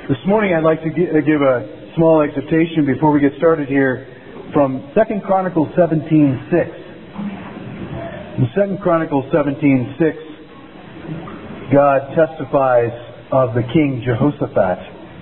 This morning I'd like to give a small exhortation before we get started here from 2 Chronicles 17:6. In 2 Chronicles 17:6, God testifies of the king Jehoshaphat.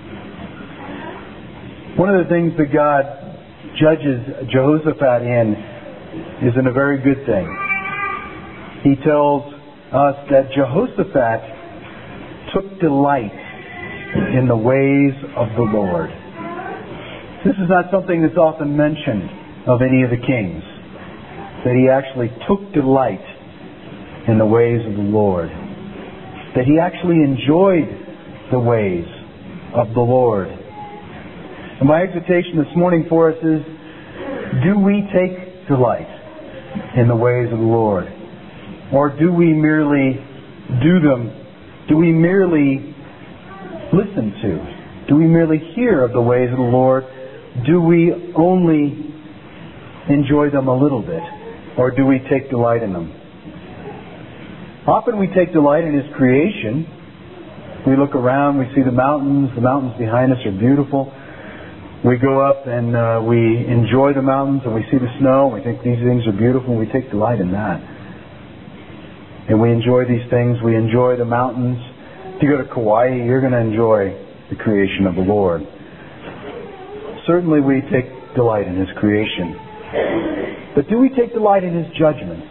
One of the things that God judges Jehoshaphat in is in a very good thing. He tells us that Jehoshaphat took delight in the ways of the Lord. This is not something that's often mentioned of any of the kings, that he actually took delight in the ways of the Lord, that he actually enjoyed the ways of the Lord. And my exhortation this morning for us is, do we take delight in the ways of the Lord? Or do we merely do them? Do we merely listen to? Do we merely hear of the ways of the Lord? Do we only enjoy them a little bit? Or do we take delight in them? Often we take delight in His creation. We look around, we see the mountains. The mountains behind us are beautiful. We go up and we enjoy the mountains and we see the snow. We think these things are beautiful and we take delight in that. And we enjoy these things. We enjoy the mountains. If you go to Kauai, you're going to enjoy the creation of the Lord. Certainly we take delight in His creation. But do we take delight in His judgments?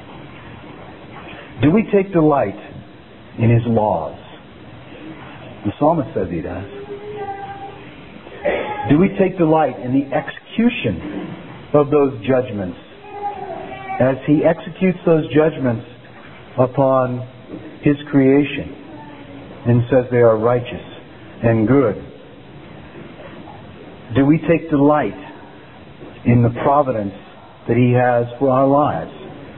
Do we take delight in His laws? The psalmist says he does. Do we take delight in the execution of those judgments as He executes those judgments upon His creation and says they are righteous and good? Do we take delight in the providence that He has for our lives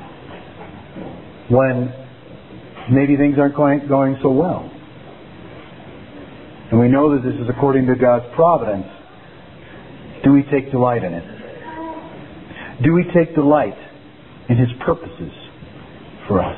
when maybe things aren't going so well? And we know that this is according to God's providence. Do we take delight in it? Do we take delight in His purposes for us?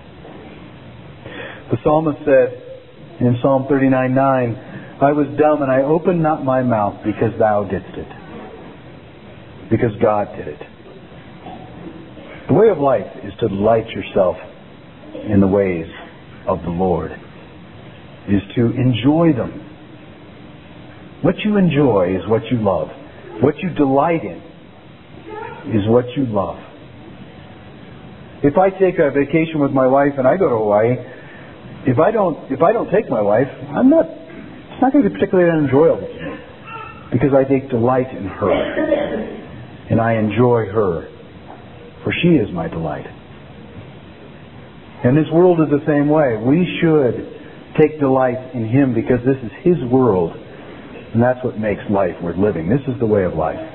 The psalmist said in Psalm 39:9, I was dumb and I opened not my mouth because Thou didst it. Because God did it. The way of life is to delight yourself in the ways of the Lord. Is to enjoy them. What you enjoy is what you love. What you delight in is what you love. If I take a vacation with my wife and I go to Hawaii, if I don't take my wife, it's not going to be particularly enjoyable to me, because I take delight in her and I enjoy her, for she is my delight. And this world is the same way. We should take delight in Him because this is His world, and that's what makes life worth living. This is the way of life.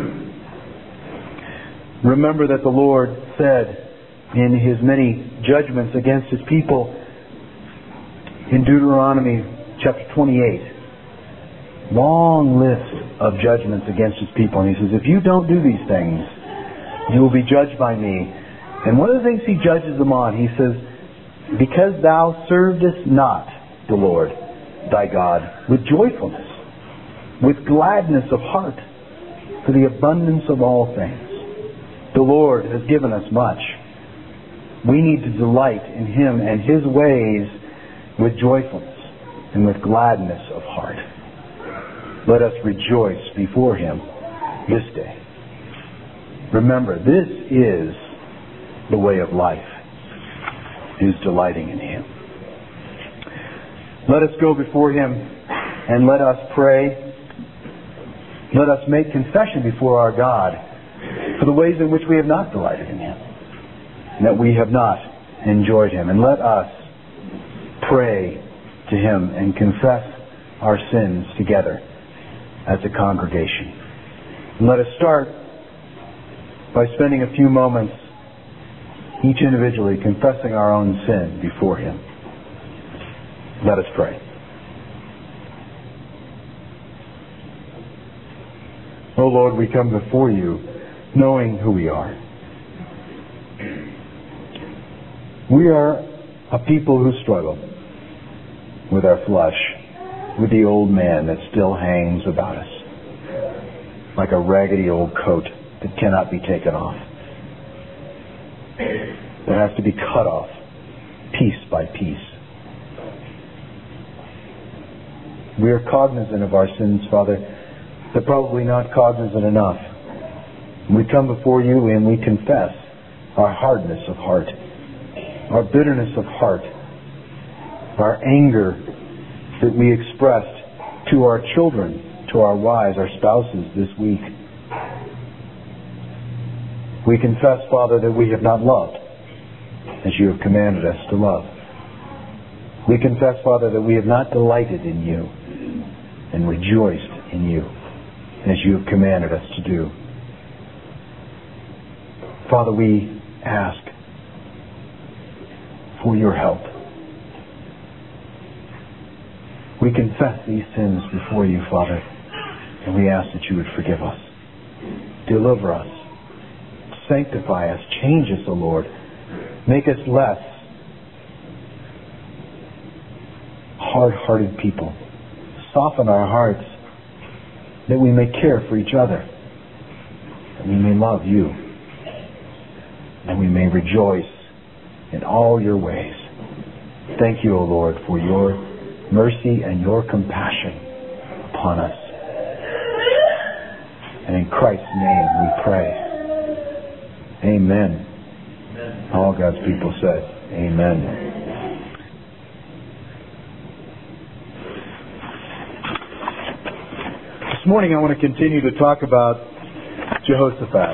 Remember that the Lord said in His many judgments against His people in Deuteronomy chapter 28, long list of judgments against His people. And He says, if you don't do these things, you will be judged by me. And one of the things He judges them on, He says, because thou servedest not the Lord thy God with joyfulness, with gladness of heart, for the abundance of all things. The Lord has given us much. We need to delight in Him and His ways with joyfulness and with gladness of heart. Let us rejoice before Him this day. Remember, this is the way of life, is delighting in Him. Let us go before Him and let us pray. Let us make confession before our God for the ways in which we have not delighted in Him, and that we have not enjoyed Him. And let us pray to Him and confess our sins together as a congregation. And let us start by spending a few moments each individually confessing our own sin before Him. Let us pray. Oh Lord, we come before You knowing who we are. We are a people who struggle with our flesh. with the old man that still hangs about us, like a raggedy old coat that cannot be taken off, that has to be cut off piece by piece. We are cognizant of our sins, Father, but probably not cognizant enough. We come before you and we confess our hardness of heart, our bitterness of heart, our anger that we expressed to our children, to our wives, our spouses this week. We confess, Father, that we have not loved as you have commanded us to love. We confess, Father, that we have not delighted in you and rejoiced in you as you have commanded us to do. Father, we ask for your help. We confess these sins before you, Father, and we ask that you would forgive us. Deliver us. Sanctify us. Change us, O Lord. Make us less hard-hearted people. Soften our hearts that we may care for each other, that we may love you, and we may rejoice in all your ways. Thank you, O Lord, for your mercy and your compassion upon us. And in Christ's name we pray. Amen. All God's people said, amen. This morning I want to continue to talk about Jehoshaphat.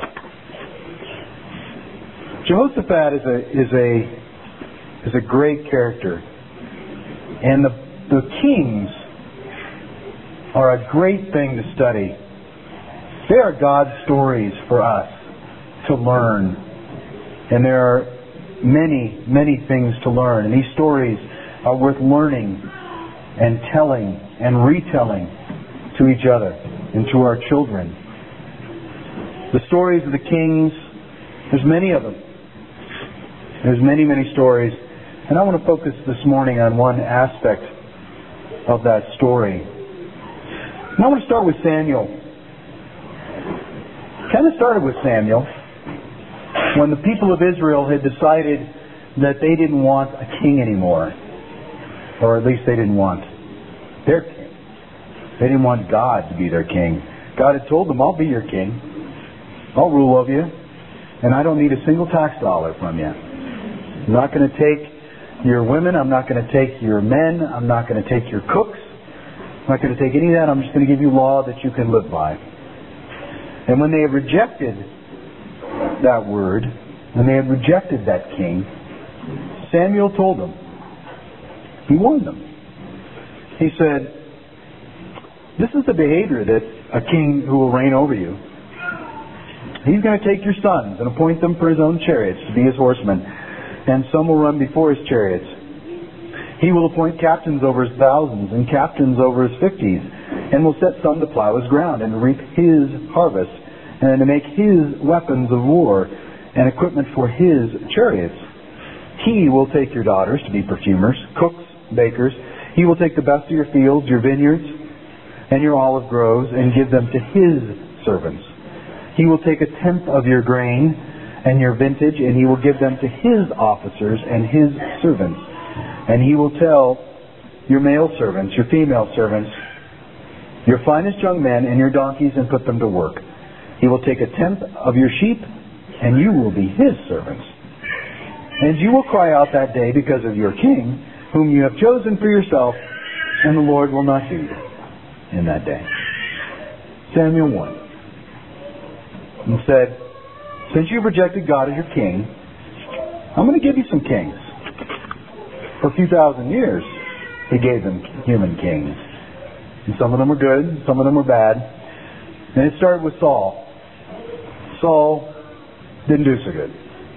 Jehoshaphat is a great character. And the kings are a great thing to study. They are God's stories for us to learn. And there are many, many things to learn. And these stories are worth learning and telling and retelling to each other and to our children. The stories of the kings, there's many of them. There's many, many stories. And I want to focus this morning on one aspect of that story. And I want to start with Samuel. Kind of started with Samuel when the people of Israel had decided that they didn't want a king anymore. Or at least they didn't want their king. They didn't want God to be their king. God had told them, I'll be your king. I'll rule over you. And I don't need a single tax dollar from you. I'm not going to take your women. I'm not going to take your men. I'm not going to take your cooks. I'm not going to take any of that. I'm just going to give you law that you can live by. And when they had rejected that word, when they had rejected that king, Samuel told them, he warned them. He said, this is the behavior that a king who will reign over you. He's going to take your sons and appoint them for his own chariots to be his horsemen, and some will run before his chariots. He will appoint captains over his thousands and captains over his 50s, and will set some to plow his ground and to reap his harvest, and to make his weapons of war and equipment for his chariots. He will take your daughters to be perfumers, cooks, bakers. He will take the best of your fields, your vineyards, and your olive groves, and give them to his servants. He will take 1/10 of your grain and your vintage, and he will give them to his officers and his servants. And he will tell your male servants, your female servants, your finest young men and your donkeys, and put them to work. He will take 1/10 of your sheep, and you will be his servants. And you will cry out that day because of your king, whom you have chosen for yourself, and the Lord will not hear you in that day. Samuel 1. And said, since you've rejected God as your king, I'm going to give you some kings. For a few thousand years, he gave them human kings. And some of them were good, some of them were bad. And it started with Saul. Saul didn't do so good.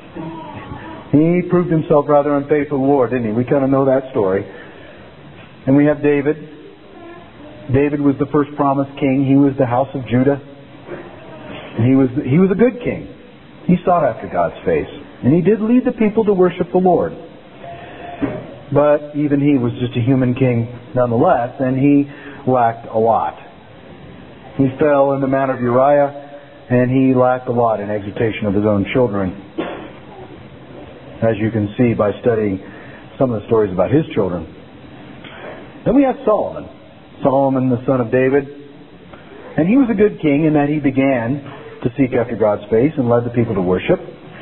He proved himself rather unfaithful to the Lord, didn't he? We kind of know that story. And we have David. David was the first promised king. He was the house of Judah. And he was a good king. He sought after God's face. And he did lead the people to worship the Lord. But even he was just a human king nonetheless, and he lacked a lot. He fell in the manner of Uriah, and he lacked a lot in exhortation of his own children, as you can see by studying some of the stories about his children. Then we have Solomon. Solomon, the son of David. And he was a good king in that he began to seek after God's face and led the people to worship.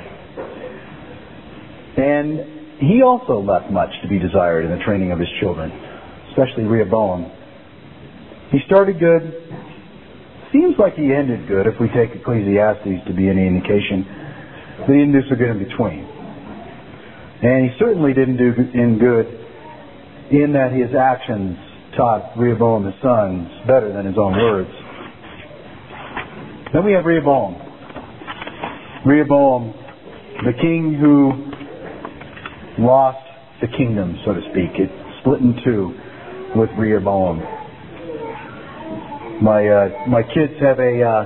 And he also left much to be desired in the training of his children, especially Rehoboam. He started good. Seems like he ended good if we take Ecclesiastes to be any indication. But he didn't do so good in between. And he certainly didn't do good in that his actions taught Rehoboam his sons better than his own words. Then we have Rehoboam. Rehoboam, the king who lost the kingdom, so to speak. It split in two with Rehoboam. My kids have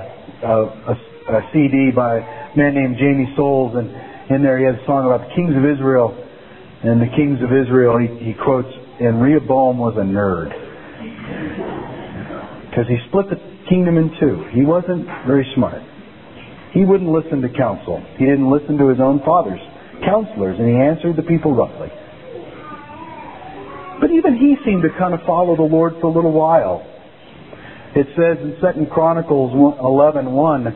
a CD by a man named Jamie Souls, and in there he has a song about the kings of Israel. And the kings of Israel, he quotes, and Rehoboam was a nerd. Because he split the kingdom in two. He wasn't very smart. He wouldn't listen to counsel. He didn't listen to his own father's counselors, and he answered the people roughly. But even he seemed to kind of follow the Lord for a little while. It says in 2 Chronicles 11:1,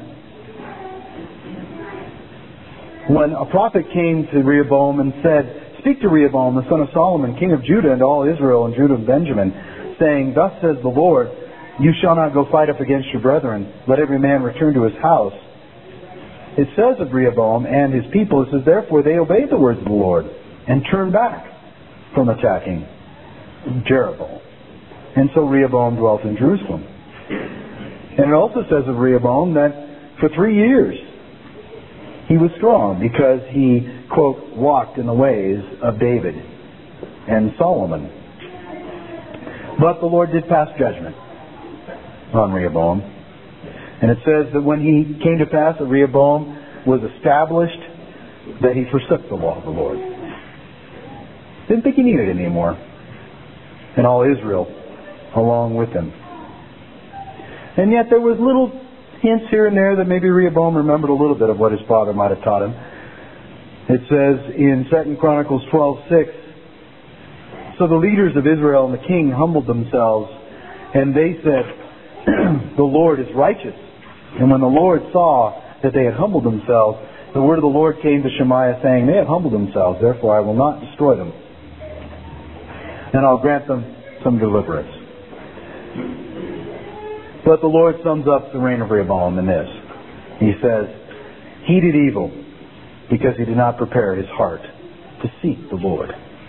when a prophet came to Rehoboam and said, "Speak to Rehoboam, the son of Solomon, king of Judah, and all Israel and Judah and Benjamin, saying, Thus says the Lord, you shall not go fight up against your brethren. Let every man return to his house." It says of Rehoboam and his people, it says, "Therefore they obeyed the words of the Lord and turned back from attacking Jeroboam. And so Rehoboam dwelt in Jerusalem." And it also says of Rehoboam that for 3 years he was strong because he, quote, walked in the ways of David and Solomon. But the Lord did pass judgment on Rehoboam. And it says that when he came to pass that Rehoboam was established, that he forsook the law of the Lord. Didn't think he needed it anymore. And all Israel along with him. And yet there was little hints here and there that maybe Rehoboam remembered a little bit of what his father might have taught him. It says in 2 Chronicles 12:6, "So the leaders of Israel and the king humbled themselves, and they said, The Lord is righteous. And when the Lord saw that they had humbled themselves, the word of the Lord came to Shemaiah, saying, They have humbled themselves, therefore I will not destroy them. And I'll grant them some deliverance." But the Lord sums up the reign of Rehoboam in this. He says, "He did evil because he did not prepare his heart to seek the Lord."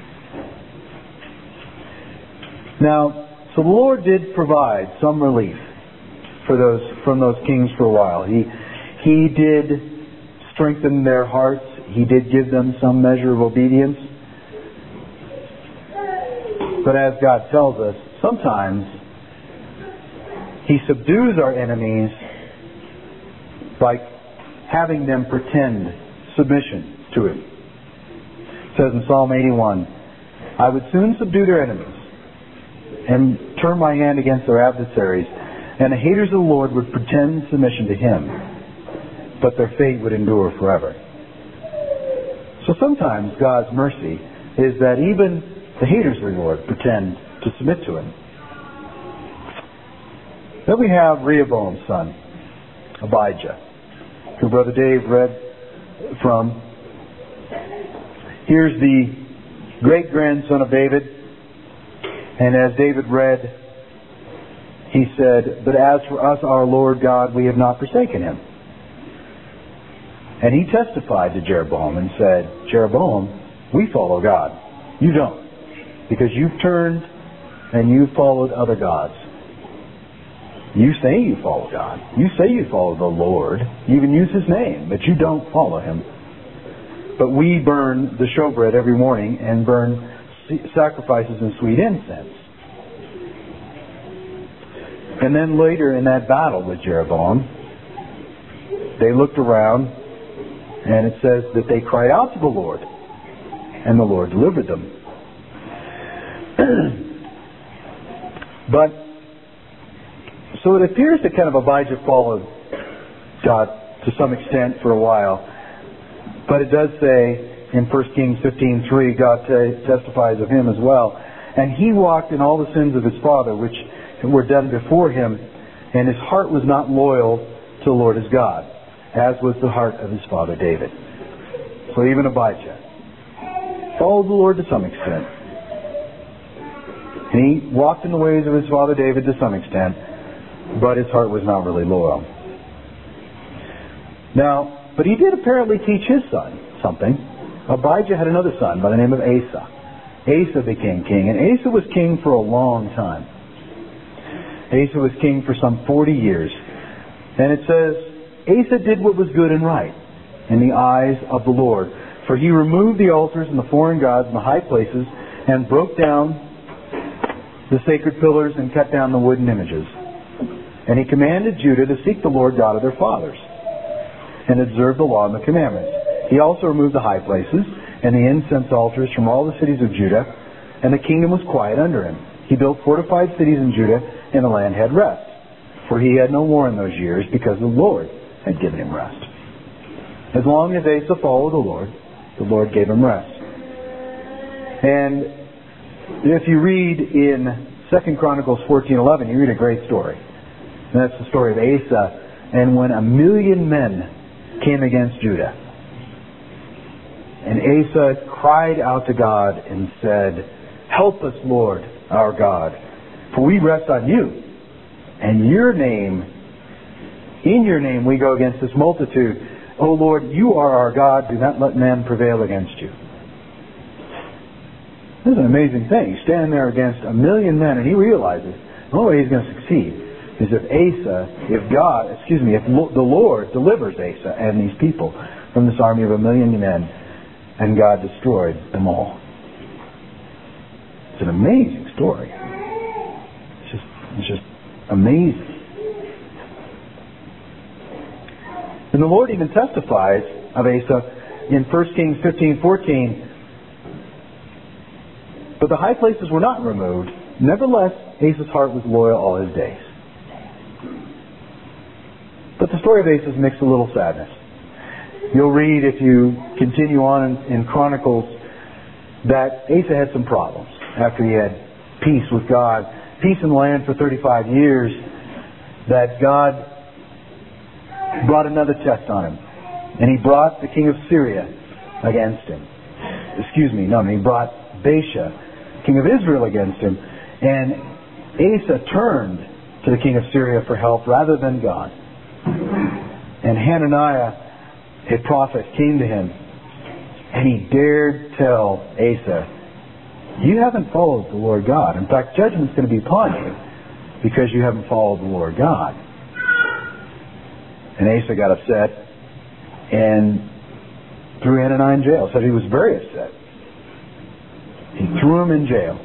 Now, so the Lord did provide some relief from those kings for a while. He did strengthen their hearts. He did give them some measure of obedience. But as God tells us, sometimes He subdues our enemies by having them pretend submission to Him. It says in Psalm 81, "I would soon subdue their enemies and turn my hand against their adversaries, and the haters of the Lord would pretend submission to Him, but their fate would endure forever." So sometimes God's mercy is that even the haters of the Lord pretend to submit to Him. Then we have Rehoboam's son, Abijah, who Brother Dave read from. Here's the great-grandson of David. And as David read, he said, "But as for us, our Lord God, we have not forsaken Him." And he testified to Jeroboam and said, "Jeroboam, we follow God. You don't. Because you've turned and you've followed other gods. You say you follow God. You say you follow the Lord. You even use His name, but you don't follow Him. But we burn the showbread every morning and burn sacrifices and sweet incense." And then later in that battle with Jeroboam, they looked around, and it says that they cried out to the Lord, and the Lord delivered them. But, so it appears that kind of Abijah followed God to some extent for a while. But it does say in 1 Kings 15:3, God testifies of him as well. And he walked in all the sins of his father, which were done before him, and his heart was not loyal to the Lord his God, as was the heart of his father David. So even Abijah followed the Lord to some extent. And he walked in the ways of his father David to some extent, but his heart was not really loyal. Now, but he did apparently teach his son something. Abijah had another son by the name of Asa. Asa became king, and Asa was king for a long time. Asa was king for some 40 years. And it says, Asa did what was good and right in the eyes of the Lord. For he removed the altars and the foreign gods and the high places, and broke down the sacred pillars and cut down the wooden images. And he commanded Judah to seek the Lord God of their fathers, and observe the law and the commandments. He also removed the high places and the incense altars from all the cities of Judah, and the kingdom was quiet under him. He built fortified cities in Judah, and the land had rest. For he had no war in those years, because the Lord had given him rest. As long as Asa followed the Lord gave him rest. And if you read in 2 Chronicles 14:11, you read a great story. And that's the story of Asa, and when 1,000,000 men came against Judah. And Asa cried out to God and said, "Help us, Lord, our God, for we rest on you. And in your name we go against this multitude. O Lord, you are our God. Do not let man prevail against you." This is an amazing thing. He's standing there against 1,000,000 men, and he realizes the only way he's going to succeed is if the Lord delivers Asa and these people from this army of 1,000,000 men, and God destroyed them all. It's an amazing story. It's just amazing. And the Lord even testifies of Asa in 1 Kings 15:14. But the high places were not removed. Nevertheless, Asa's heart was loyal all his days. But the story of Asa is mixed with a little sadness. You'll read, if you continue on in Chronicles, that Asa had some problems after he had peace with God, peace in the land for 35 years, that God brought another test on him. And he brought the king of Syria against him. He brought Baasha, king of Israel, against him. And Asa turned to the king of Syria for help rather than God. And Hananiah, a prophet, came to him, and he dared tell Asa, "You haven't followed the Lord God. In fact, judgment's going to be upon you because you haven't followed the Lord God." And Asa got upset and threw Hananiah in jail. Said he was very upset. He threw him in jail.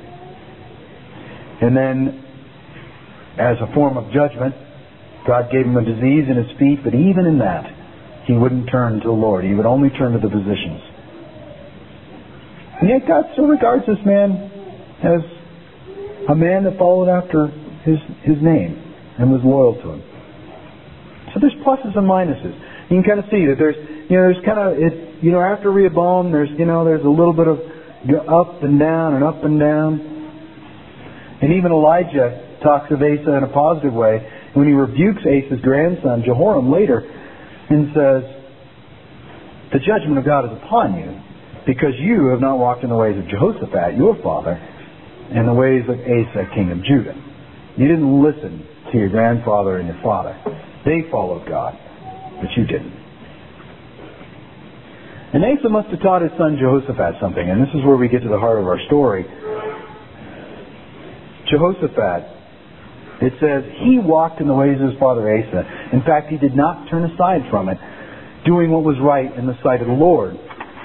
And then, as a form of judgment, God gave him a disease in his feet, but even in that, he wouldn't turn to the Lord. He would only turn to the physicians. And yet God still regards this man as a man that followed after his name and was loyal to him. So there's pluses and minuses. You can kind of see that there's kind of, after Rehoboam, there's a little bit of up and down and up and down. And even Elijah talks of Asa in a positive way when he rebukes Asa's grandson, Jehoram, later, and says, "The judgment of God is upon you, because you have not walked in the ways of Jehoshaphat, your father, and the ways of Asa, king of Judah." You didn't listen to your grandfather and your father. They followed God, but you didn't. And Asa must have taught his son Jehoshaphat something, and this is where we get to the heart of our story. Jehoshaphat, it says, he walked in the ways of his father Asa. In fact, he did not turn aside from it, doing what was right in the sight of the Lord.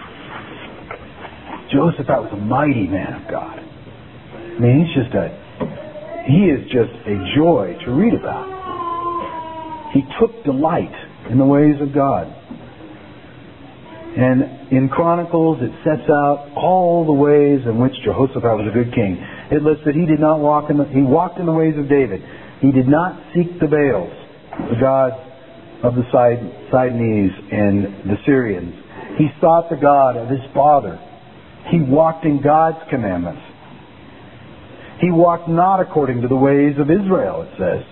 Jehoshaphat was a mighty man of God. I mean, he is just a joy to read about. He took delight in the ways of God. And in Chronicles, it sets out all the ways in which Jehoshaphat was a good king. It lists that he walked in the ways of David. He did not seek the Baals, the gods of the Sidonians and the Syrians. He sought the God of his father. He walked in God's commandments. He walked not according to the ways of Israel, it says.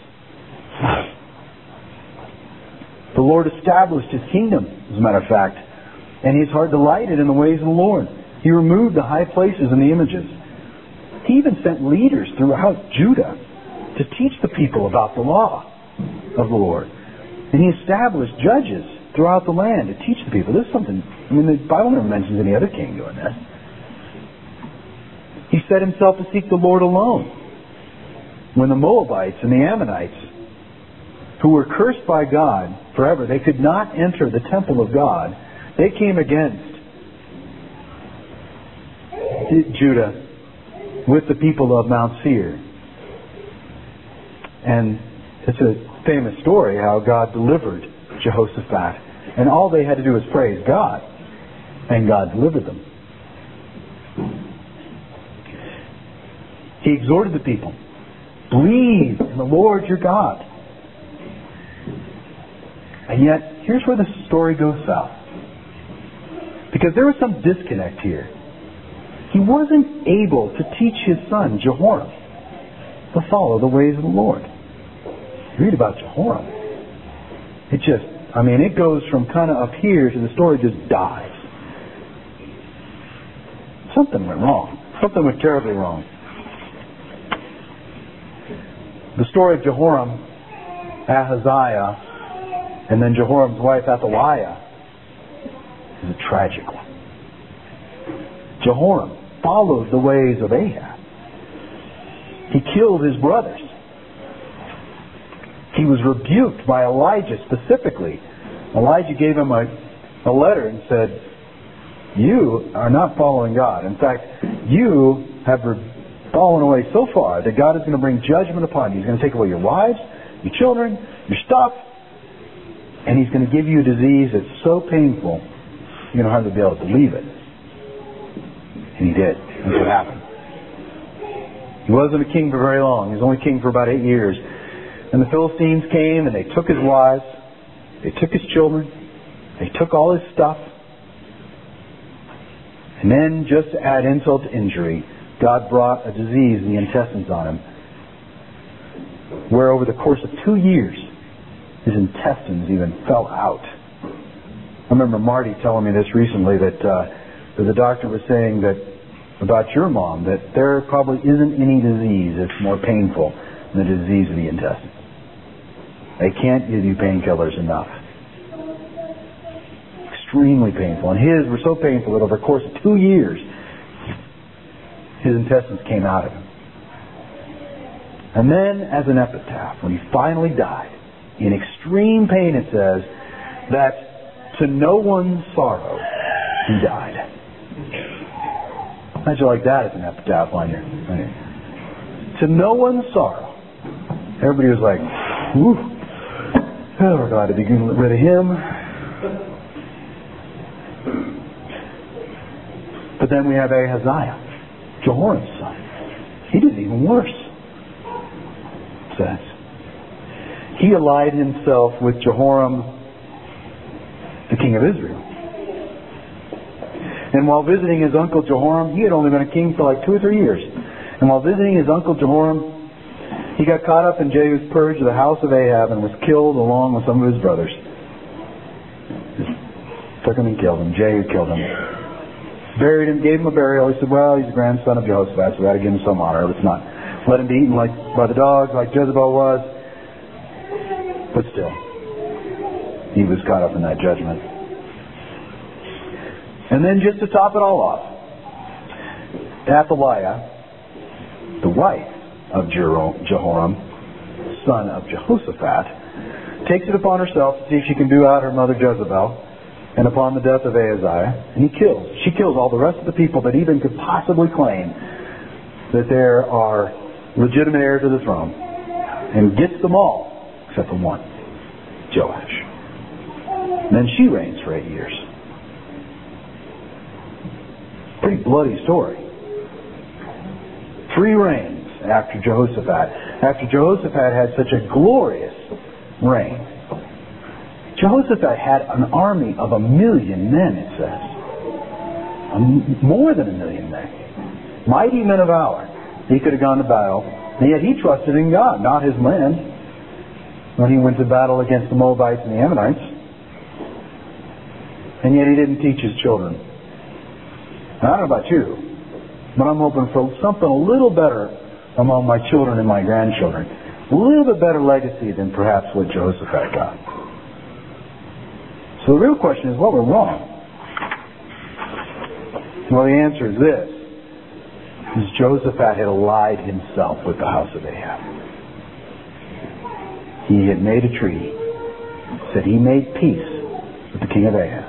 The Lord established his kingdom, as a matter of fact, and his heart delighted in the ways of the Lord. He removed the high places and the images. He even sent leaders throughout Judah to teach the people about the law of the Lord. And he established judges throughout the land to teach the people. This is something, the Bible never mentions any other king doing this. He set himself to seek the Lord alone. When the Moabites and the Ammonites, who were cursed by God forever, they could not enter the temple of God, they came against Judah with the people of Mount Seir. And it's a famous story how God delivered Jehoshaphat. And all they had to do was praise God. And God delivered them. He exhorted the people, believe in the Lord your God. And yet, here's where the story goes south. Because there was some disconnect here. He wasn't able to teach his son, Jehoram, to follow the ways of the Lord. You read about Jehoram. It goes from kind of up here to the story just dies. Something went wrong. Something went terribly wrong. The story of Jehoram, Ahaziah, and then Jehoram's wife Athaliah is a tragic one. Jehoram followed the ways of Ahab. He killed his brothers. He was rebuked by Elijah specifically. Elijah gave him a letter and said, you are not following God. In fact, you have fallen away so far that God is going to bring judgment upon you. He's going to take away your wives, your children, your stuff, and He's going to give you a disease that's so painful you're going to hardly be able to believe it. And He did. That's what happened. He wasn't a king for very long. He was only king for about 8 years. And the Philistines came and they took his wives, they took his children, they took all his stuff. And then, just to add insult to injury, God brought a disease in the intestines on him, where over the course of 2 years, his intestines even fell out. I remember Marty telling me this recently, that the doctor was saying that about your mom, that there probably isn't any disease that's more painful than the disease of the intestines. They can't give you painkillers enough. Extremely painful. And his were so painful that over the course of 2 years, his intestines came out of him. And then, as an epitaph, when he finally died, in extreme pain, it says that to no one's sorrow, he died. How'd you like that as an epitaph on your... To no one's sorrow. Everybody was like, whew, oh, we're glad to be getting rid of him. But then we have Ahaziah, Jehoram's son. He did even worse, it says. He allied himself with Jehoram, the king of Israel. And while visiting his uncle Jehoram, he had only been a king for like 2 or 3 years. And while visiting his uncle Jehoram, he got caught up in Jehu's purge of the house of Ahab and was killed along with some of his brothers. Just took him and killed him. Jehu killed him. Buried him, gave him a burial. He said, well, he's the grandson of Jehoshaphat, so we got to give him some honor. Let's not let him be eaten by the dogs like Jezebel was. But still, he was caught up in that judgment. And then just to top it all off, Athaliah, the wife of Jehoram, son of Jehoshaphat, takes it upon herself to see if she can do out her mother Jezebel, and upon the death of Ahaziah, and she kills all the rest of the people that even could possibly claim that there are legitimate heirs to the throne, and gets them all except for one, Joash. And then she reigns for 8 years. Pretty bloody story. 3 reigns after Jehoshaphat. After Jehoshaphat had such a glorious reign. Jehoshaphat had an army of 1 million men, it says. More than 1 million men. Mighty men of valor. He could have gone to battle. And yet he trusted in God, not his men, when he went to battle against the Moabites and the Ammonites. And yet he didn't teach his children. I don't know about you, but I'm hoping for something a little better among my children and my grandchildren. A little bit better legacy than perhaps what Jehoshaphat got. So the real question is, what went wrong? Well, the answer is this. Jehoshaphat had allied himself with the house of Ahab. He had made a treaty. Said he made peace with the king of Ahab.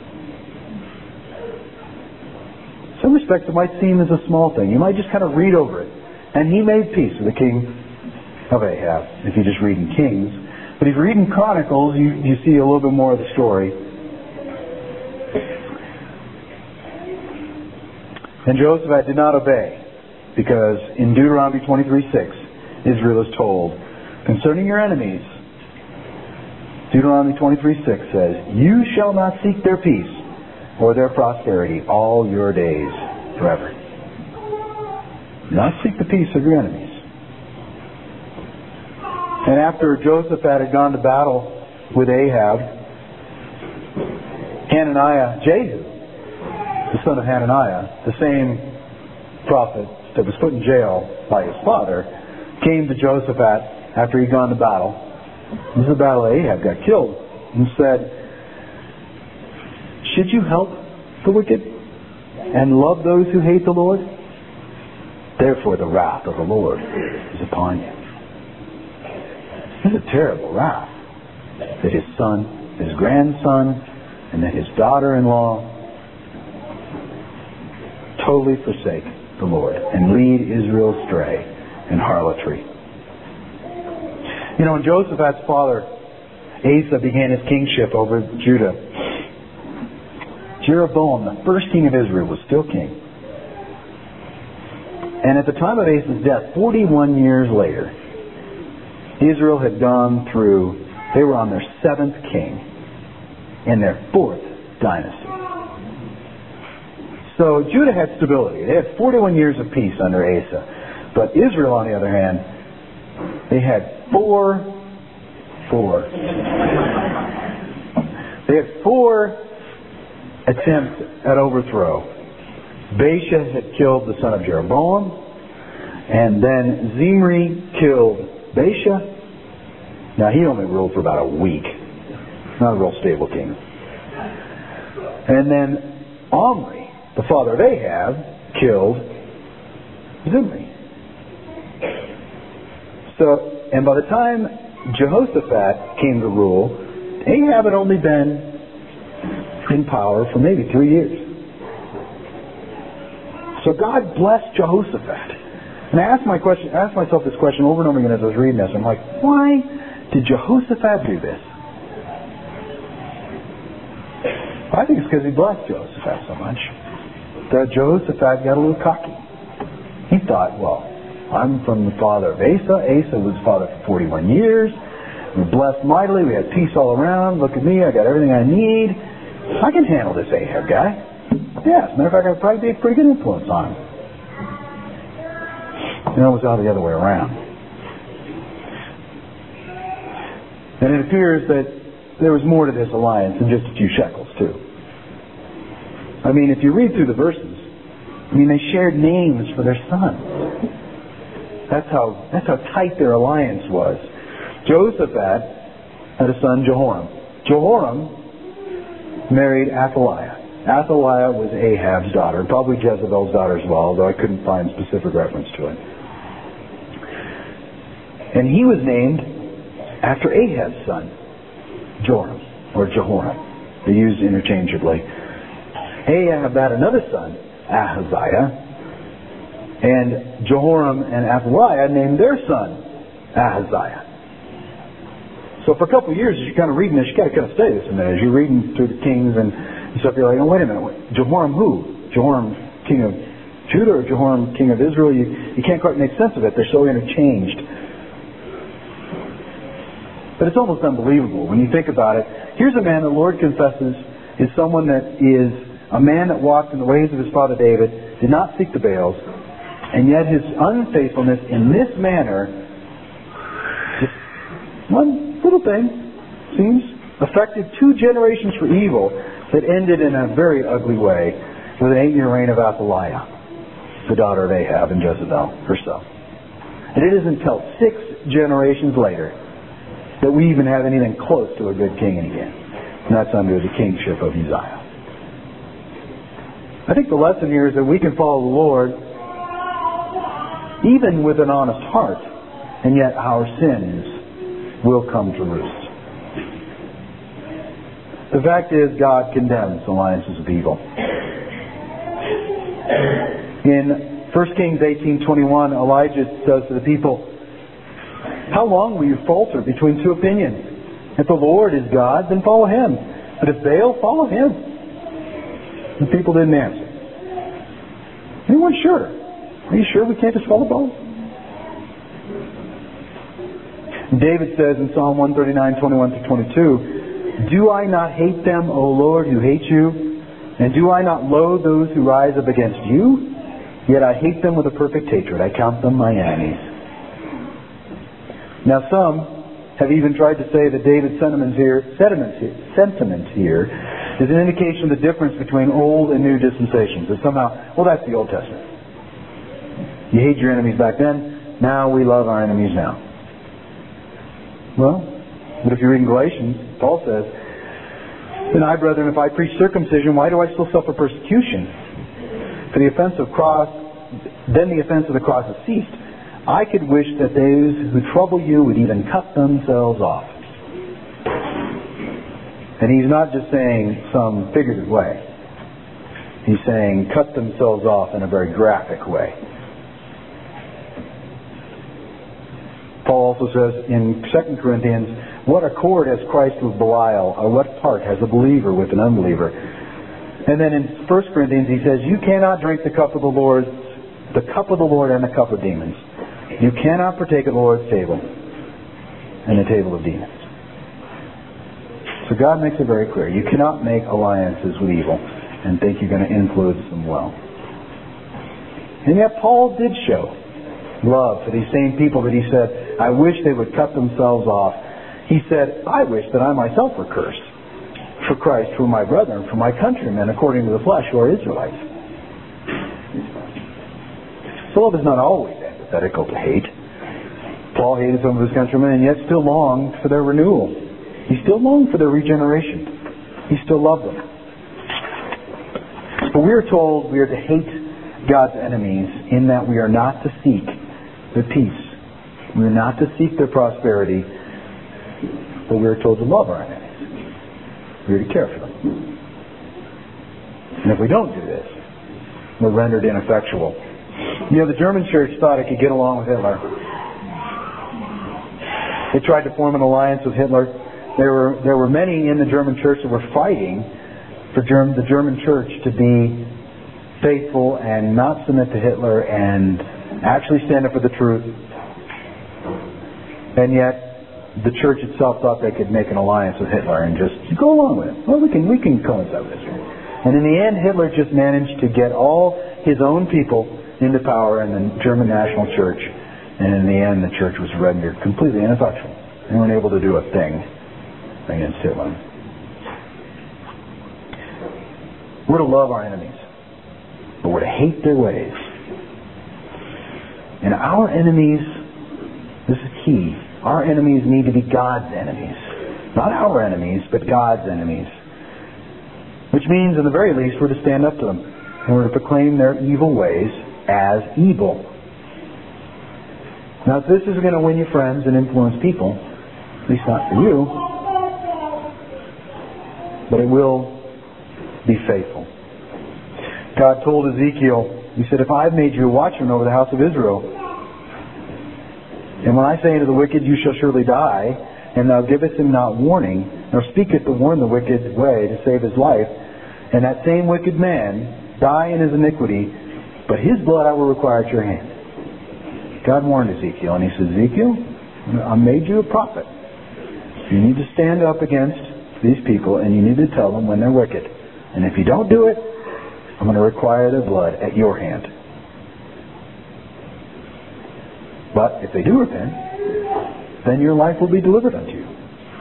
In some respects it might seem as a small thing. You might just kind of read over it. And he made peace with the king of Ahab, if you just read in Kings. But if you read in Chronicles, you see a little bit more of the story. And Jehoshaphat did not obey, because in Deuteronomy 23:6, Israel is told, concerning your enemies, Deuteronomy 23:6 says, you shall not seek their peace or their prosperity all your days forever. Do not seek the peace of your enemies. And after Jehoshaphat had gone to battle with Ahab, Jehu, the son of Hananiah, the same prophet that was put in jail by his father, came to Jehoshaphat after he'd gone to battle. This is the battle Ahab got killed, and said, should you help the wicked and love those who hate the Lord? Therefore the wrath of the Lord is upon you. This is a terrible wrath. That his son, his grandson, and then his daughter-in-law totally forsake the Lord and lead Israel astray in harlotry. You know, when Jehoshaphat's father Asa began his kingship over Judah, Jeroboam, the first king of Israel, was still king. And at the time of Asa's death, 41 years later, Israel had gone through, they were on their 7th king in their 4th dynasty. So Judah had stability. They had 41 years of peace under Asa. But Israel, on the other hand, they had four attempts at overthrow. Baasha had killed the son of Jeroboam, and then Zimri killed Baasha. Now he only ruled for about a week. Not a real stable king. And then Omri, the father of Ahab, killed Zimri. And by the time Jehoshaphat came to rule, Ahab had only been in power for maybe 3 years. So God blessed Jehoshaphat. And I asked myself this question over and over again as I was reading this. I'm like, why did Jehoshaphat do this? I think it's because he blessed Jehoshaphat so much that Jehoshaphat got a little cocky. He thought, well, I'm from the father of Asa. Asa was father for 41 years. We're blessed mightily. We had peace all around. Look at me. I got everything I need. I can handle this Ahab guy. Yeah, as a matter of fact, I'd probably be a pretty good influence on him. And it was all the other way around. And it appears that there was more to this alliance than just a few shekels, too. I mean, if you read through the verses, they shared names for their sons. That's how tight their alliance was. Jehoshaphat had a son, Jehoram. Jehoram married Athaliah. Athaliah was Ahab's daughter, probably Jezebel's daughter as well, although I couldn't find specific reference to it. And he was named after Ahab's son, Joram, or Jehoram. They're used interchangeably. Ahab had another son, Ahaziah, and Jehoram and Athaliah named their son Ahaziah. So for a couple of years, as you're kind of reading this, you got to kind of study this a minute. As you're reading through the Kings and stuff, you're like, oh, wait a minute. Jehoram who? Jehoram king of Judah or Jehoram king of Israel. You can't quite make sense of it. They're so interchanged. But it's almost unbelievable when you think about it. Here's a man the Lord confesses is someone that is a man that walked in the ways of his father David, did not seek the Baals, and yet his unfaithfulness in this manner, just one little thing, seems, affected 2 generations for evil that ended in a very ugly way with an 8-year reign of Athaliah, the daughter of Ahab and Jezebel herself. And it isn't until 6 generations later that we even have anything close to a good king again. And that's under the kingship of Uzziah. I think the lesson here is that we can follow the Lord even with an honest heart, and yet our sins will come to roost. The fact is, God condemns alliances of evil. In 1 Kings 18:21, Elijah says to the people, "How long will you falter between 2 opinions? If the Lord is God, then follow Him. But if Baal, follow him." The people didn't answer. Anyone sure? Are you sure we can't just follow both? David says in Psalm 139:21-22, "Do I not hate them, O Lord, who hate you? And do I not loathe those who rise up against you? Yet I hate them with a perfect hatred. I count them my enemies." Now some have even tried to say that David's sentiment here is an indication of the difference between Old and New dispensations. That somehow, well, that's the Old Testament. You hate your enemies back then, now we love our enemies now. Well, but if you read in Galatians, Paul says, "Then I, brethren, if I preach circumcision, why do I still suffer persecution? For the offense of cross, then the offense of the cross has ceased. I could wish that those who trouble you would even cut themselves off." And he's not just saying some figurative way. He's saying cut themselves off in a very graphic way. Paul also says in 2 Corinthians, "What accord has Christ with Belial? Or what part has a believer with an unbeliever?" And then in 1 Corinthians he says, "You cannot drink the cup of the Lord and the cup of demons. You cannot partake of the Lord's table and the table of demons." So God makes it very clear. You cannot make alliances with evil and think you're going to influence them well. And yet Paul did show love for these same people that he said, "I wish they would cut themselves off." He said, "I wish that I myself were cursed for Christ, for my brethren, for my countrymen, according to the flesh, who are Israelites." So love is not always antithetical to hate. Paul hated some of his countrymen and yet still longed for their renewal. He still longed for their regeneration. He still loved them. But we are told we are to hate God's enemies in that we are not to seek their peace. We are not to seek their prosperity, but we are told to love our enemies. We are to care for them. And if we don't do this, we're rendered ineffectual. You know, the German church thought it could get along with Hitler. They tried to form an alliance with Hitler. There were many in the German church that were fighting for the German church to be faithful and not submit to Hitler and actually stand up for the truth. And yet the church itself thought they could make an alliance with Hitler and just go along with it. Well, we can coincide with this. And in the end, Hitler just managed to get all his own people into power in the German National Church. And in the end, the church was rendered completely ineffectual. They weren't able to do a thing against Hitler. We're to love our enemies, but we're to hate their ways. And our enemies, this is key, our enemies need to be God's enemies. Not our enemies, but God's enemies. Which means, in the very least, we're to stand up to them. And we're to proclaim their evil ways as evil. Now, if this is going to win you friends and influence people, at least not for you, but it will be faithful. God told Ezekiel, He said, "If I've made you a watchman over the house of Israel, and when I say unto the wicked, you shall surely die, and thou givest him not warning, nor speakest to warn the wicked way to save his life, and that same wicked man die in his iniquity, but his blood I will require at your hand. God warned Ezekiel, and he said, Ezekiel, I made you a prophet. You need to stand up against these people, and you need to tell them when they're wicked. And if you don't do it, I'm going to require their blood at your hand. But if they do repent, then your life will be delivered unto you.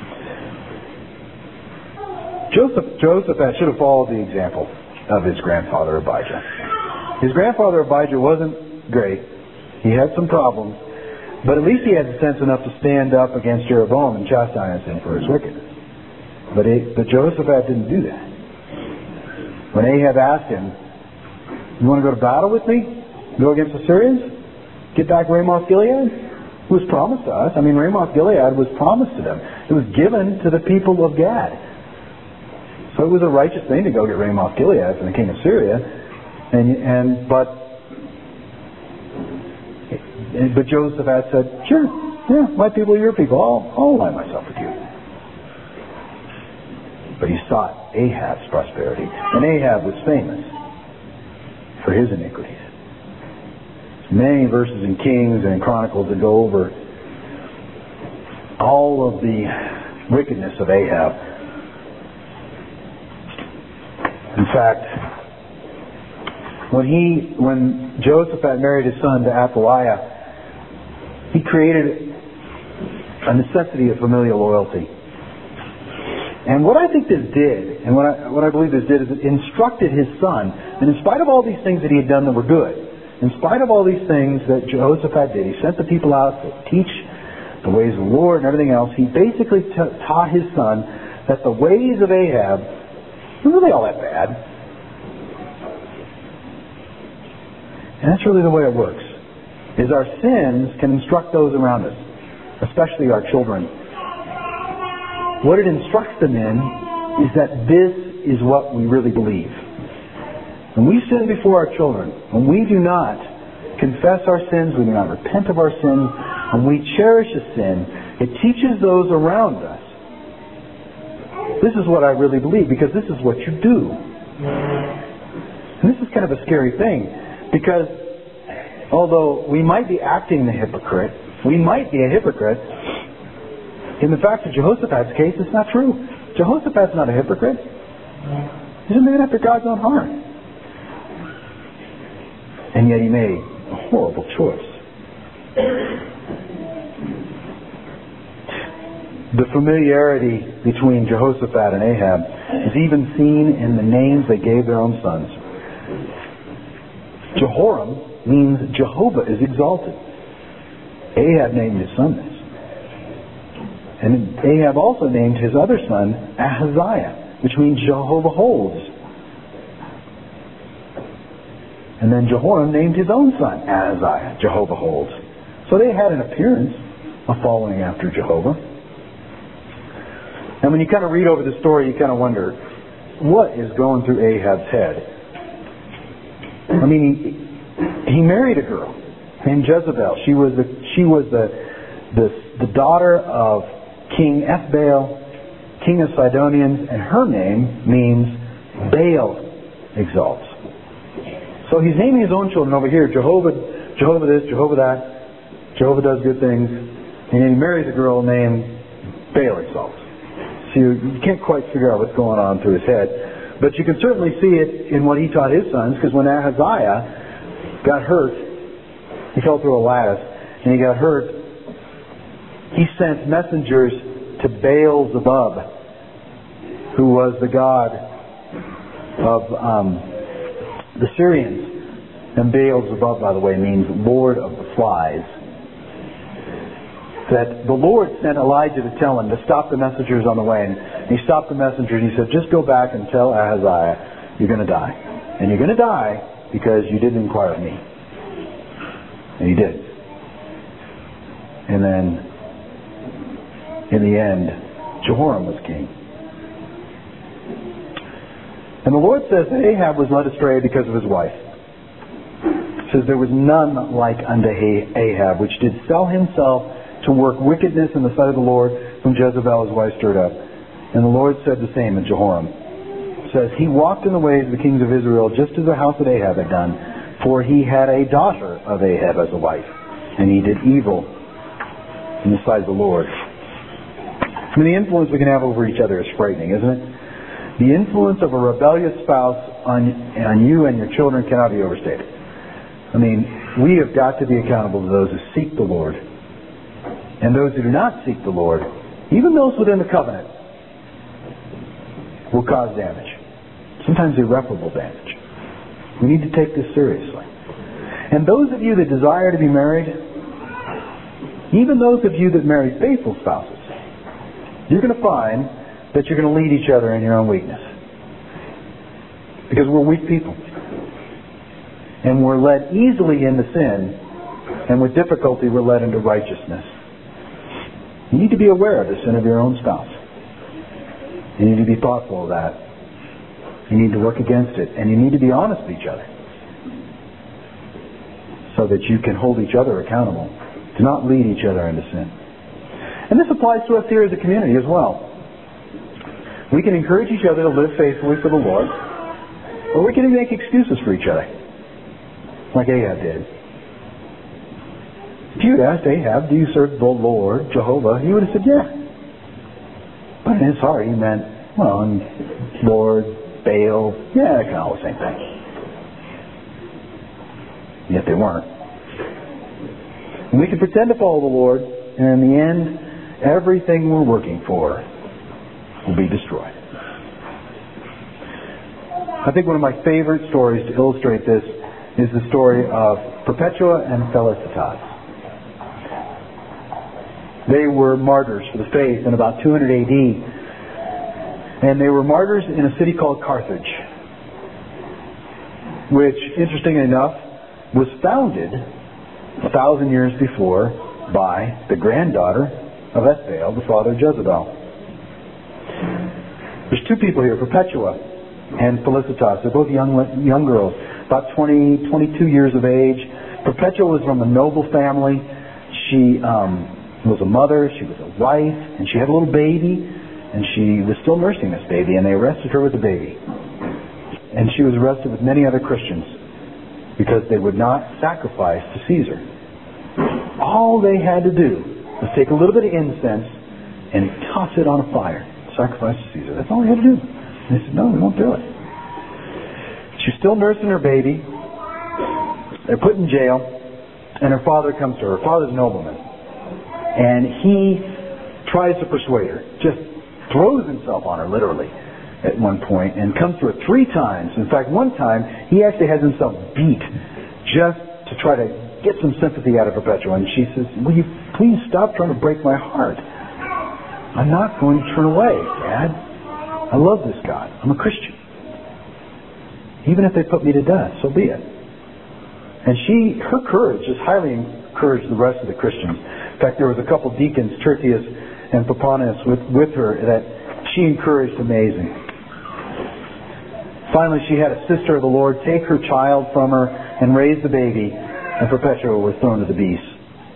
Jehoshaphat should have followed the example of his grandfather Abijah. His grandfather Abijah wasn't great. He had some problems. But at least he had sense enough to stand up against Jeroboam and chastise him for his wickedness. But Jehoshaphat didn't do that. When Ahab asked him, you want to go to battle with me? Go against the Syrians? Get back Ramoth Gilead? It was promised to us. I mean, Ramoth Gilead was promised to them. It was given to the people of Gad. So it was a righteous thing to go get Ramoth Gilead from the king of Syria. But Jehoshaphat said, sure, yeah, my people are your people. I'll align myself with you. But he sought Ahab's prosperity. And Ahab was famous for his iniquities. Many verses in Kings and in Chronicles that go over all of the wickedness of Ahab. In fact, when Jehoshaphat married his son to Athaliah, he created a necessity of familial loyalty. And what I think this did, and what I believe this did, is it instructed his son, and in spite of all these things that he had done that were good, in spite of all these things that Jehoshaphat did, he sent the people out to teach the ways of the Lord and everything else. He basically taught his son that the ways of Ahab were really all that bad. And that's really the way it works. Is our sins can instruct those around us, especially our children. What it instructs them in is that this is what we really believe. When we sin before our children, when we do not confess our sins, we do not repent of our sins, when we cherish a sin, it teaches those around us, this is what I really believe, because this is what you do. And this is kind of a scary thing, because although we might be acting the hypocrite, we might be a hypocrite, in the fact of Jehoshaphat's case, it's not true. Jehoshaphat's not a hypocrite. He's a man after God's own heart. And yet he made a horrible choice. The familiarity between Jehoshaphat and Ahab is even seen in the names they gave their own sons. Jehoram means Jehovah is exalted. Ahab named his son this. And Ahab also named his other son Ahaziah, which means Jehovah holds. And then Jehoram named his own son Ahaziah, Jehovah holds. So they had an appearance of following after Jehovah. And when you kind of read over the story, you kind of wonder, what is going through Ahab's head? I mean, he married a girl named Jezebel. She was the daughter of King Ethbaal, king of Sidonians, and her name means Baal exalts. So he's naming his own children over here, Jehovah this, Jehovah that. Jehovah does good things. And then he marries a girl named Baal exalts. So you can't quite figure out what's going on through his head. But you can certainly see it in what he taught his sons, because when Ahaziah got hurt, he fell through a lattice, and he got hurt, he sent messengers to Baal-zebub, who was the god of the Syrians. And Baal-zebub, by the way, means Lord of the Flies. That the Lord sent Elijah to tell him to stop the messengers on the way. And he stopped the messengers and he said, just go back and tell Ahaziah, you're going to die. And you're going to die because you didn't inquire of me. And he did. And then, in the end, Jehoram was king. And the Lord says that Ahab was led astray because of his wife. It says there was none like unto Ahab, which did sell himself to work wickedness in the sight of the Lord, whom Jezebel his wife stirred up. And the Lord said the same of Jehoram. says, he walked in the ways of the kings of Israel just as the house of Ahab had done, for he had a daughter of Ahab as a wife, and he did evil in the sight of the Lord. I mean, the influence we can have over each other is frightening, isn't it? The influence of a rebellious spouse on you and your children cannot be overstated. I mean, we have got to be accountable to those who seek the Lord. And those who do not seek the Lord, even those within the covenant, will cause damage. Sometimes irreparable damage. We need to take this seriously. And those of you that desire to be married, even those of you that marry faithful spouses, you're going to find that you're going to lead each other in your own weakness. Because we're weak people. And we're led easily into sin, and with difficulty we're led into righteousness. You need to be aware of the sin of your own spouse. You need to be thoughtful of that. You need to work against it. And you need to be honest with each other. So that you can hold each other accountable. To not lead each other into sin. And this applies to us here as a community as well. We can encourage each other to live faithfully for the Lord. Or we can make excuses for each other. Like Ahab did. If you had asked Ahab, do you serve the Lord, Jehovah? He would have said, yeah. But in his heart he meant, well, Lord, Baal, yeah, kind of all the same thing. Yet they weren't. And we can pretend to follow the Lord, and in the end, everything we're working for will be destroyed. I think one of my favorite stories to illustrate this is the story of Perpetua and Felicitas. They were martyrs for the faith in about 200 AD. And they were martyrs in a city called Carthage, which, interestingly enough, was founded 1,000 years before by the granddaughter of Ethbaal, the father of Jezebel. There's two people here, Perpetua and Felicitas. They're both young girls, about 20, 22 years of age. Perpetua was from a noble family. She was a mother, she was a wife, and she had a little baby, and she was still nursing this baby, and they arrested her with the baby. And she was arrested with many other Christians because they would not sacrifice to Caesar. All they had to do was take a little bit of incense and toss it on a fire, sacrifice to Caesar. That's all they had to do. And they said, no, we won't do it. She's still nursing her baby. They're put in jail, and her father comes to her. Her father's a nobleman. And he tries to persuade her. Just throws himself on her, literally, at one point, and comes to her 3 times. In fact, one time, he actually has himself beat just to try to get some sympathy out of Perpetua. And she says, will you please stop trying to break my heart? I'm not going to turn away, Dad. I love this God. I'm a Christian. Even if they put me to death, so be it. And her courage just highly encouraged the rest of the Christians. In fact, there was a couple deacons, Tertius and Papanus, with her that she encouraged amazing. Finally, she had a sister of the Lord take her child from her and raise the baby, and Perpetua was thrown to the beasts.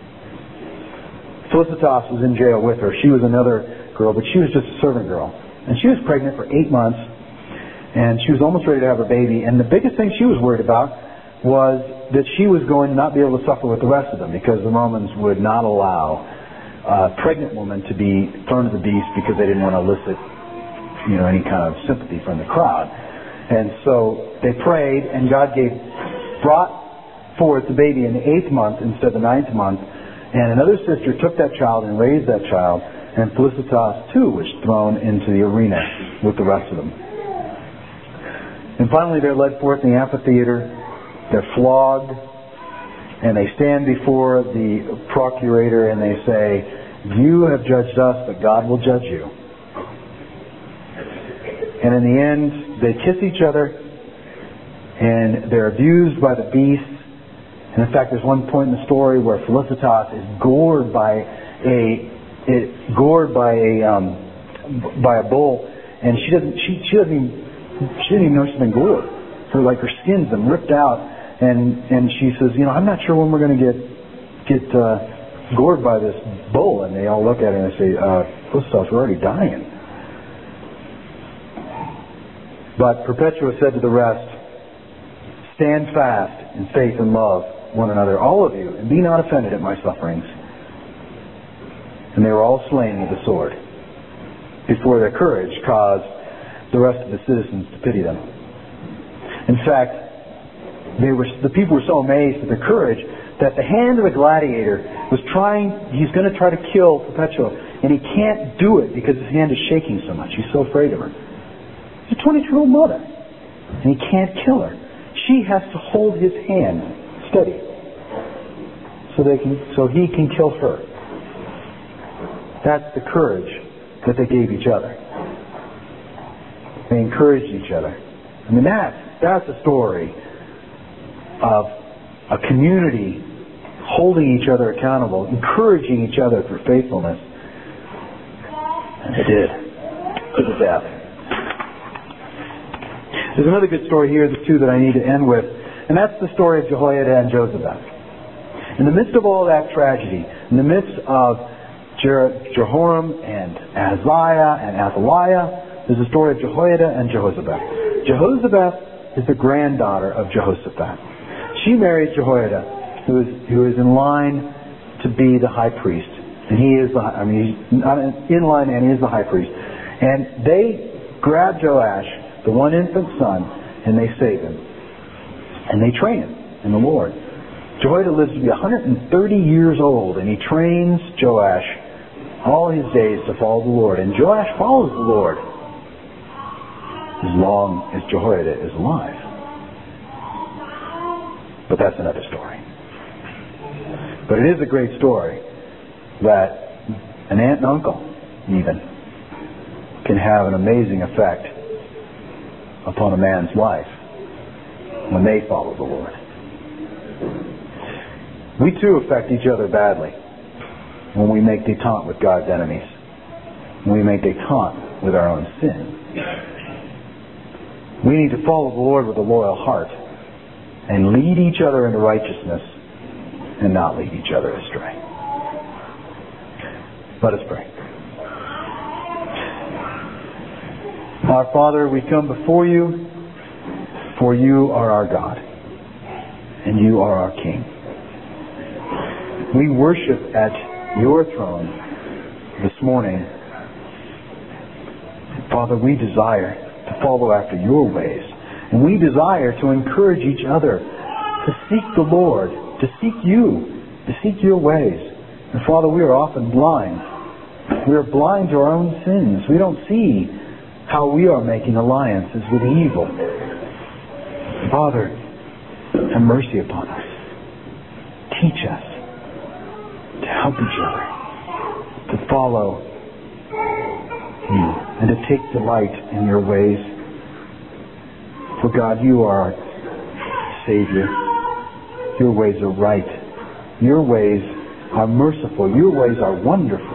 Felicitas was in jail with her. She was another girl, but she was just a servant girl. And she was pregnant for 8 months, and she was almost ready to have her baby. And the biggest thing she was worried about was that she was going to not be able to suffer with the rest of them, because the Romans would not allow a pregnant woman to be thrown to the beast because they didn't want to elicit, any kind of sympathy from the crowd. And so they prayed, and God brought forth the baby in the 8th month instead of the 9th month. And another sister took that child and raised that child, and Felicitas too was thrown into the arena with the rest of them. And finally they're led forth in the amphitheater. They're flogged, and they stand before the procurator and they say, you have judged us, but God will judge you. And in the end, they kiss each other, and they're abused by the beasts. And in fact, there's one point in the story where Felicitas is gored by a bull, and she doesn't even know she's been gored. Her skin's been ripped out. And she says, I'm not sure when we're going to get gored by this bull. And they all look at her and they say, Felicitas, we're already dying. But Perpetua said to the rest, "Stand fast in faith and love one another, all of you, and be not offended at my sufferings." And they were all slain with the sword, before their courage caused the rest of the citizens to pity them. In fact, the people were so amazed at their courage that the hand of the gladiator he's going to try to kill Perpetua, and he can't do it because his hand is shaking so much. He's so afraid of her. She's a 22-year-old mother, and he can't kill her. She has to hold his hand steady so he can kill her. That's the courage that they gave each other. They encouraged each other. I mean, that's a story of a community holding each other accountable, encouraging each other for faithfulness. And they did, to the death. There's another good story here, the two that I need to end with, and that's the story of Jehoiada and Josabeth. In the midst of all that tragedy, in the midst of Jehoram and Ahaziah and Athaliah, there's a story of Jehoiada and Jehoshaphat. Jehoshaphat is the granddaughter of Jehoshaphat. She marries Jehoiada, who is in line to be the high priest. And he's not in line, and he is the high priest. And they grab Joash, the one infant son, and they save him. And they train him in the Lord. Jehoiada lives to be 130 years old, and he trains Joash all his days to follow the Lord. And Joash follows the Lord as long as Jehoiada is alive. But that's another story. But it is a great story that an aunt and uncle even can have an amazing effect upon a man's life when they follow the Lord. We too affect each other badly when we make detente with God's enemies, when we make detente with our own sin. We need to follow the Lord with a loyal heart and lead each other into righteousness and not lead each other astray. Let us pray. Our Father, we come before you, for you are our God, and you are our King. We worship at your throne this morning. Father, we desire to follow after your ways, and we desire to encourage each other to seek the Lord, to seek you, to seek your ways. And Father, we are often blind. We are blind to our own sins. We don't see how we are making alliances with evil. Father, have mercy upon us. Teach us to help each other, to follow you, and to take delight in your ways. For God, you are our Savior. Your ways are right. Your ways are merciful. Your ways are wonderful.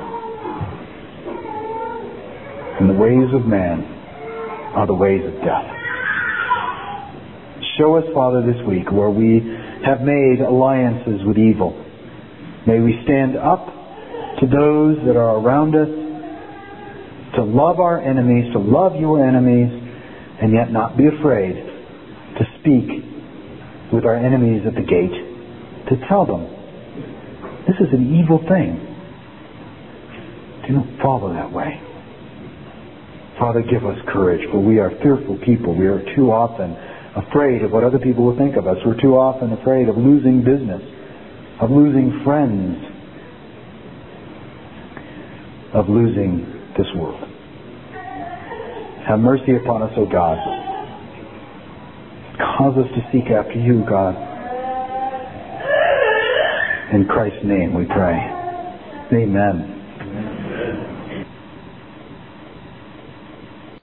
And the ways of man are the ways of death. Show us, Father, this week where we have made alliances with evil. May we stand up to those that are around us, to love our enemies, to love your enemies, and yet not be afraid to speak with our enemies at the gate, to tell them, this is an evil thing. Do not follow that way. Father, give us courage, for we are fearful people. We are too often afraid of what other people will think of us. We're too often afraid of losing business, of losing friends, of losing this world. Have mercy upon us, O God. Cause us to seek after you, God. In Christ's name we pray. Amen.